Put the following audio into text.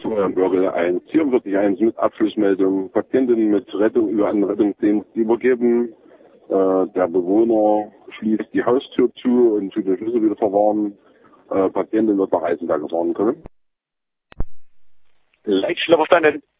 Bürger ein. 44.1 mit Abschlussmeldung. Patientin mit Rettung über einen Rettungsdienst übergeben. Der Bewohner schließt die Haustür zu und tut den Schlüssel wieder verwahren. Patientin wird nach Eisenberg gefahren können. Leitstelle verstanden.